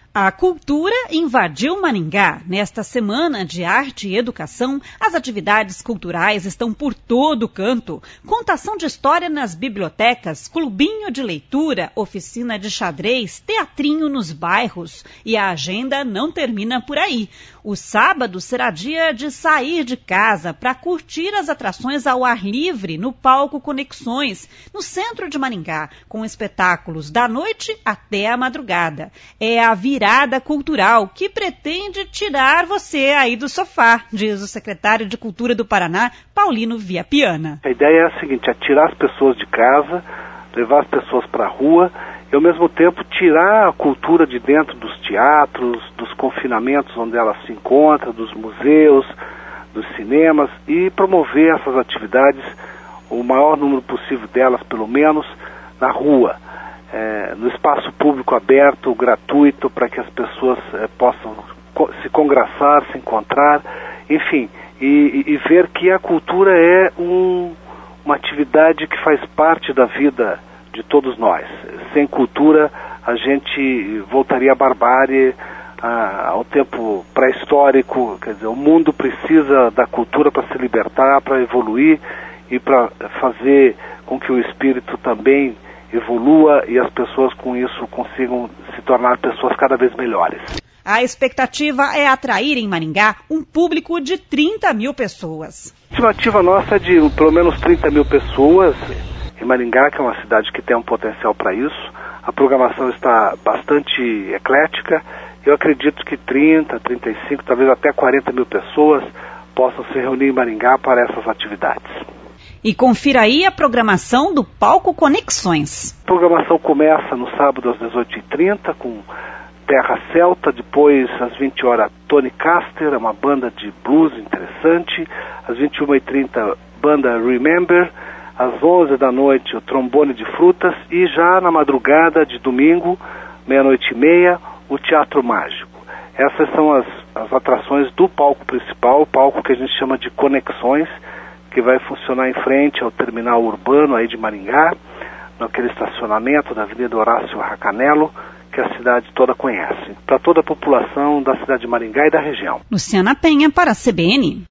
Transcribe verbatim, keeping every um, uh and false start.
A cultura invadiu Maringá. Nesta semana de arte e educação, as atividades culturais estão por todo canto. Contação de história nas bibliotecas, clubinho de leitura, oficina de xadrez, teatrinho nos bairros. E a agenda não termina por aí. O sábado será dia de sair de casa para curtir as atrações ao ar livre no Palco Conexões, no centro de Maringá, com espetáculos da noite até a madrugada. É a virada cultural que pretende tirar você aí do sofá, diz o secretário de Cultura do Paraná, Paulino Viapiana. A ideia é a seguinte, é tirar as pessoas de casa, levar as pessoas para a rua e, ao mesmo tempo, tirar a cultura de dentro dos teatros, dos confinamentos onde ela se encontra, dos museus, dos cinemas, e promover essas atividades, o maior número possível delas, pelo menos, na rua. É, no espaço público aberto, gratuito, para que as pessoas é, possam co- se congraçar, se encontrar, enfim, e, e, e ver que a cultura é um, uma atividade que faz parte da vida de todos nós. Sem cultura, a gente voltaria à barbárie, a, ao tempo pré-histórico. Quer dizer, o mundo precisa da cultura para se libertar, para evoluir e para fazer com que o espírito também evolua e as pessoas com isso consigam se tornar pessoas cada vez melhores. A expectativa é atrair em Maringá um público de trinta mil pessoas. A estimativa nossa é de pelo menos trinta mil pessoas em Maringá, que é uma cidade que tem um potencial para isso. A programação está bastante eclética. Eu acredito que trinta, trinta e cinco, talvez até quarenta mil pessoas possam se reunir em Maringá para essas atividades. E confira aí a programação do Palco Conexões. A programação começa no sábado às dezoito e trinta com Terra Celta, depois às vinte horas Tony Caster, uma banda de blues interessante, às vinte e uma e trinta banda Remember, às onze da noite o Trombone de Frutas e já na madrugada de domingo, meia-noite e meia, o Teatro Mágico. Essas são as, as atrações do palco principal, o palco que a gente chama de Conexões, que vai funcionar em frente ao terminal urbano aí de Maringá, naquele estacionamento da Avenida Horácio Racanello, que a cidade toda conhece, para toda a população da cidade de Maringá e da região. Luciana Penha para a C B N.